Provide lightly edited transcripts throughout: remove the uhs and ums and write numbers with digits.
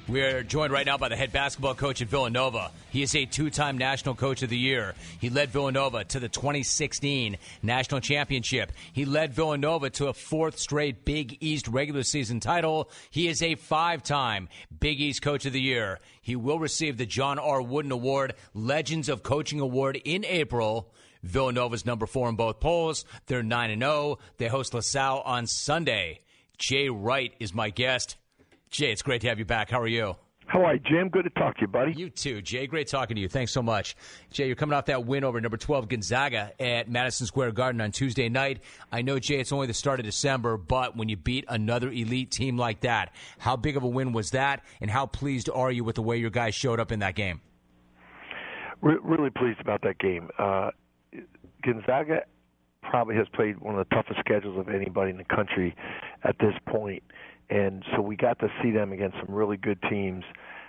We are joined right now by the head basketball coach at Villanova. He is a two-time National Coach of the Year. He led Villanova to the 2016 National Championship. He led Villanova to a fourth straight Big East regular season title. He is a five-time Big East Coach of the Year. He will receive the John R. Wooden Award, Legends of Coaching Award in April. Villanova's number 4 in both polls. They're 9-0. They host LaSalle on Sunday. Jay Wright is my guest. Jay, it's great to have you back. How are you? How are you, Jim? Good to talk to you, buddy. You too, Jay. Great talking to you. Thanks so much. Jay, you're coming off that win over number 12 Gonzaga at Madison Square Garden on Tuesday night. I know, Jay, it's only the start of December, but when you beat another elite team like that, how big of a win was that, and how pleased are you with the way your guys showed up in that game? Really pleased about that game. Gonzaga probably has played one of the toughest schedules of anybody in the country at this point. And so we got to see them against some really good teams,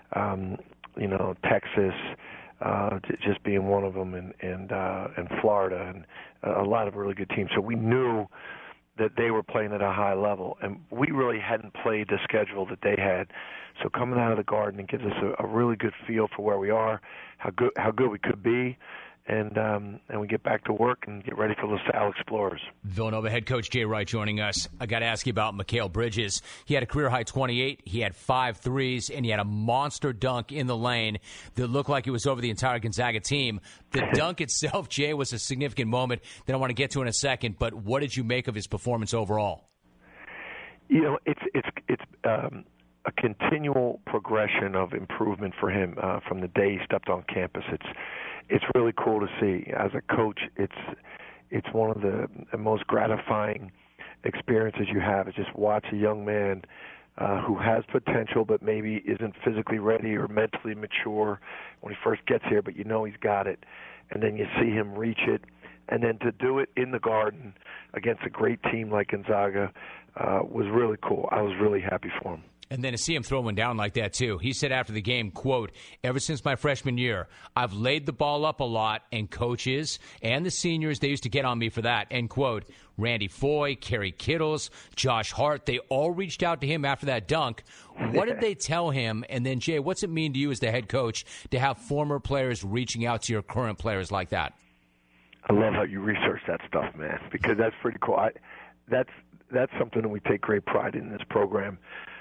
Texas, just being one of them, and Florida, and a lot of really good teams. So we knew that they were playing at a high level, and we really hadn't played the schedule that they had. So coming out of the Garden, it gives us a really good feel for where we are, how good we could be. And we get back to work and get ready for LaSalle Explorers. Villanova head coach Jay Wright joining us. I got to ask you about Mikal Bridges. He had a career-high 28. He had 5 threes, and he had a monster dunk in the lane that looked like it was over the entire Gonzaga team. The dunk itself, Jay, was a significant moment that I want to get to in a second, but what did you make of his performance overall? You know, it's a continual progression of improvement for him from the day he stepped on campus. It's really cool to see. As a coach, it's one of the most gratifying experiences you have, is just watch a young man who has potential but maybe isn't physically ready or mentally mature when he first gets here, but you know he's got it. And then you see him reach it. And then to do it in the Garden against a great team like Gonzaga was really cool. I was really happy for him. And then to see him throw one down like that, too. He said after the game, quote, "Ever since my freshman year, I've laid the ball up a lot, and coaches and the seniors, they used to get on me for that," end quote. Randy Foye, Kerry Kittles, Josh Hart, they all reached out to him after that dunk. What did they tell him? And then, Jay, what's it mean to you as the head coach to have former players reaching out to your current players like that? I love how you research that stuff, man, because that's pretty cool. That's something that we take great pride in this program.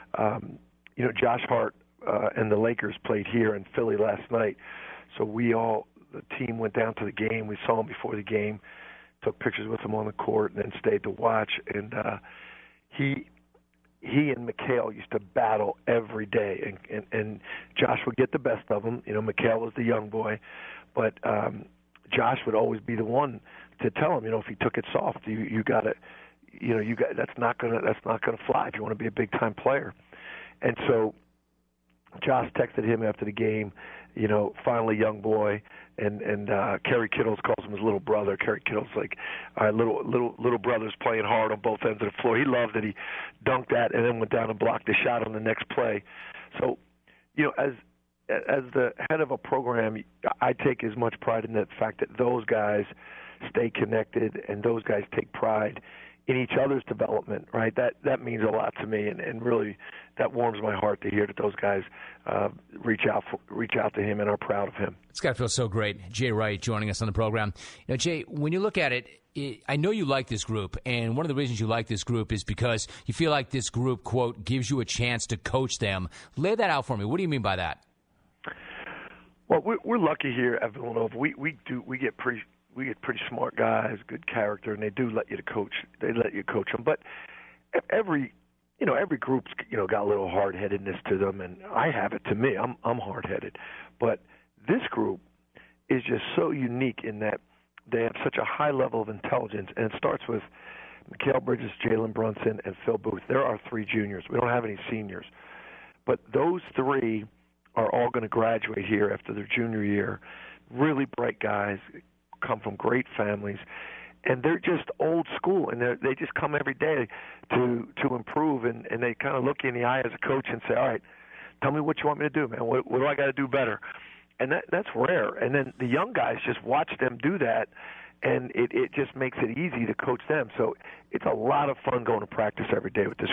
Josh Hart and the Lakers played here in Philly last night, so the team went down to the game. We saw him before the game, took pictures with him on the court, and then stayed to watch. And he and Mikal used to battle every day, and Josh would get the best of him. You know, Mikal was the young boy, but Josh would always be the one to tell him, if he took it soft, you got to. That's not gonna fly if you want to be a big time player. And so Josh texted him after the game, finally young boy, and Kerry Kittles calls him his little brother. Kerry Kittles like, all right, little brother's playing hard on both ends of the floor. He loved that he dunked that and then went down and blocked the shot on the next play. So, as the head of a program, I take as much pride in the fact that those guys stay connected and those guys take pride in each other's development, right? That means a lot to me, and really that warms my heart to hear that those guys reach out to him and are proud of him. It's got to feel so great. Jay Wright joining us on the program. Jay, when you look at it, I know you like this group, and one of the reasons you like this group is because you feel like this group, quote, gives you a chance to coach them. Lay that out for me. What do you mean by that? Well, we're lucky here at Villanova. We get pretty smart guys, good character, and they do let you coach. They let you coach them. But every group's got a little hard-headedness to them, and I have it to me. I'm hard-headed, but this group is just so unique in that they have such a high level of intelligence, and it starts with Mikal Bridges, Jalen Brunson, and Phil Booth. There are 3 juniors. We don't have any seniors, but those 3 are all going to graduate here after their junior year. Really bright guys, come from great families, and they're just old school, and they just come every day to improve, and they kind of look you in the eye as a coach and say, all right, tell me what you want me to do, man. What do I got to do better? And that's rare. And then the young guys just watch them do that, and it just makes it easy to coach them. So it's a lot of fun going to practice every day with this group.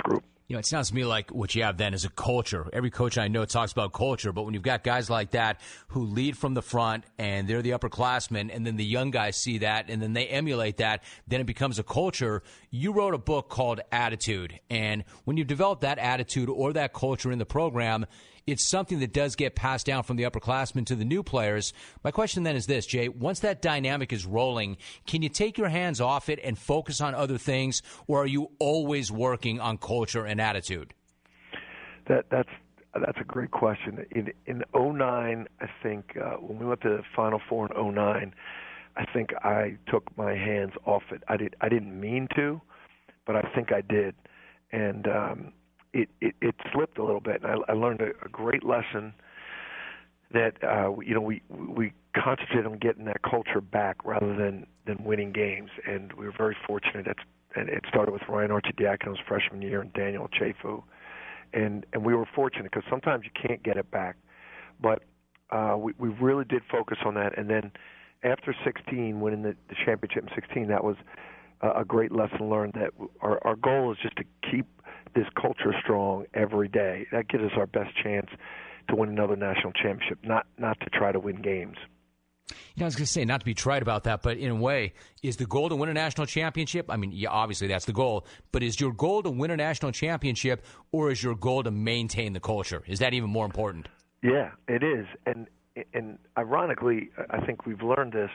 You know, it sounds to me like what you have then is a culture. Every coach I know talks about culture, but when you've got guys like that who lead from the front and they're the upperclassmen, and then the young guys see that and then they emulate that, then it becomes a culture. You wrote a book called Attitude, and when you develop that attitude or that culture in the program, it's something that does get passed down from the upperclassmen to the new players. My question then is this, Jay. Once that dynamic is rolling, can you take your hands off it and focus on other things, or are you always working on culture and attitude? That's a great question. In 09, I think, when we went to the Final Four in 09, I think I took my hands off it. I didn't mean to, but I think I did. And it slipped a little bit, and I learned a great lesson that we concentrated on getting that culture back rather than winning games, and we were very fortunate. And it started with Ryan Arcidiacono's freshman year and Daniel Chafu, and we were fortunate because sometimes you can't get it back, but we really did focus on that. And then after 16, winning the championship in 16, that was a great lesson learned, that our goal is just to keep this culture strong every day. That gives us our best chance to win another national championship, not to try to win games. You know, I was going to say, not to be trite about that, but in a way, is the goal to win a national championship? I mean, yeah, obviously that's the goal, but is your goal to win a national championship, or is your goal to maintain the culture? Is that even more important? Yeah, it is. And ironically, I think we've learned this,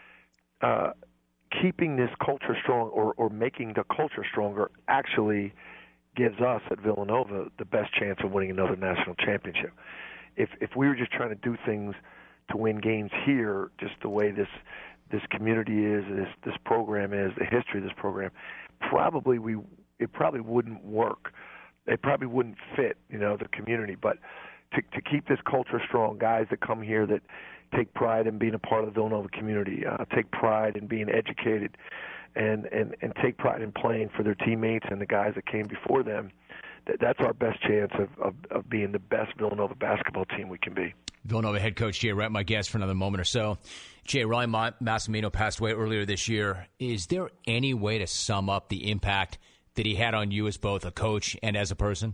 keeping this culture strong or making the culture stronger actually gives us at Villanova the best chance of winning another national championship. If we were just trying to do things to win games here, just the way this community is, this program is, the history of this program, it probably wouldn't work. It probably wouldn't fit, the community. But to keep this culture strong, guys that come here that take pride in being a part of the Villanova community, take pride in being educated, and take pride in playing for their teammates and the guys that came before them, that's our best chance of being the best Villanova basketball team we can be. Villanova head coach Jay Wright, my guest for another moment or so. Jay, Ryan Massimino passed away earlier this year. Is there any way to sum up the impact that he had on you as both a coach and as a person?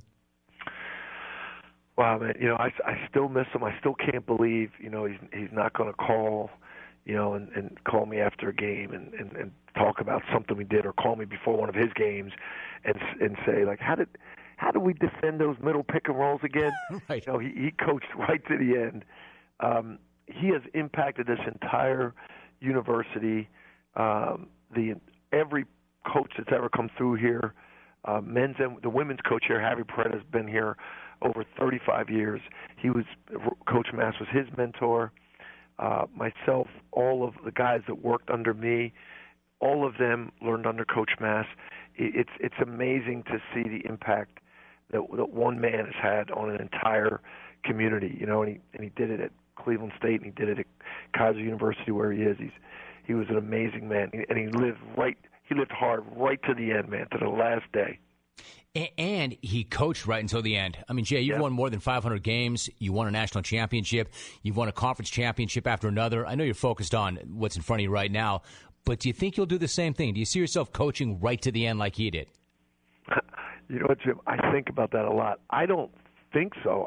Wow, man, I still miss him. I still can't believe, he's not going to call, and call me after a game and talk about something we did, or call me before one of his games and say, like, how do we defend those middle pick and rolls again? Right. He coached right to the end. He has impacted this entire university. Every coach that's ever come through here, men's and the women's coach here, Javi Perez, has been here over 35 years. Coach Mass was his mentor. Myself, all of the guys that worked under me, all of them learned under Coach Mass. It's amazing to see the impact that one man has had on an entire community. And he did it at Cleveland State, and he did it at Kaiser University, where he is. He was an amazing man, and he lived hard right to the end, man, to the last day. And he coached right until the end. I mean, Jay, you've won more than 500 games. You won a national championship. You've won a conference championship after another. I know you're focused on what's in front of you right now, but do you think you'll do the same thing? Do you see yourself coaching right to the end like he did? You know what, Jim? I think about that a lot. I don't think so.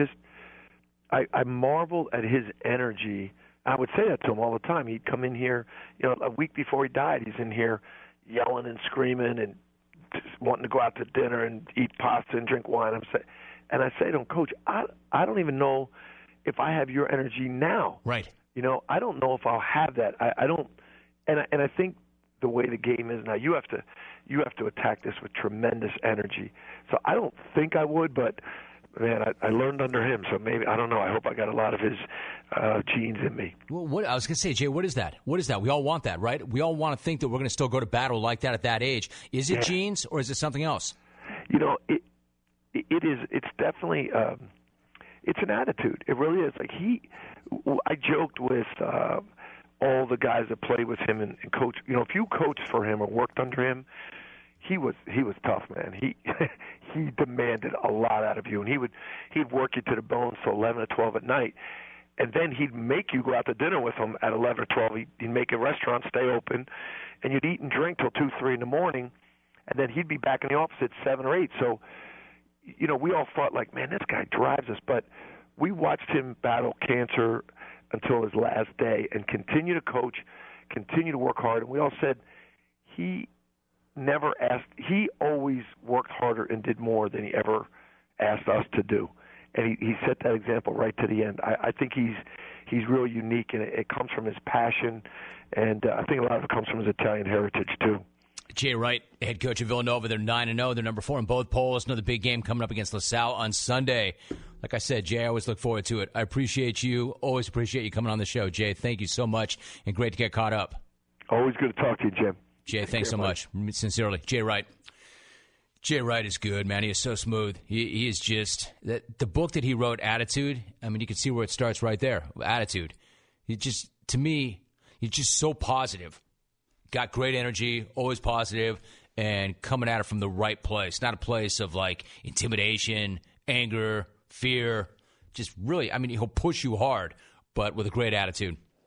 I marvel at his energy. I would say that to him all the time. He'd come in here, a week before he died, he's in here yelling and screaming and wanting to go out to dinner and eat pasta and drink wine. I say to him, Coach, I don't even know if I have your energy now. Right. I don't know if I'll have that. I don't, and I think the way the game is now, you have to attack this with tremendous energy. So I don't think I would, but man, I learned under him. So maybe, I don't know. I hope I got a lot of his genes in me. Well, what I was going to say, Jay, what is that? What is that? We all want that, right? We all want to think that we're going to still go to battle like that at that age. Is it genes, or is it something else? It is. It's definitely. It's an attitude. It really is. Like I joked with all the guys that played with him and coach. If you coached for him or worked under him, he was tough, man. He demanded a lot out of you, and he'd work you to the bone till 11 or 12 at night, and then he'd make you go out to dinner with him at 11 or 12. He'd make a restaurant stay open, and you'd eat and drink till 2, 3 in the morning, and then he'd be back in the office at 7 or 8. So we all thought like, man, this guy drives us. But we watched him battle cancer until his last day and continue to coach, continue to work hard. And we all said he never asked. He always worked harder and did more than he ever asked us to do. And he set that example right to the end. I think he's really unique, and it comes from his passion, and I think a lot of it comes from his Italian heritage too. Jay Wright, head coach of Villanova, they're 9-0. They're number 4 in both polls. Another big game coming up against LaSalle on Sunday. Like I said, Jay, I always look forward to it. I appreciate you. Always appreciate you coming on the show. Jay, thank you so much, and great to get caught up. Always good to talk to you, Jim. Jay, thanks so much. Sincerely, Jay Wright. Jay Wright is good, man. He is so smooth. He is just the book that he wrote, Attitude. I mean, you can see where it starts right there. Attitude. To me, he's just so positive. Got great energy, always positive, and coming at it from the right place. Not a place of like intimidation, anger, fear. Just really, I mean, he'll push you hard, but with a great attitude.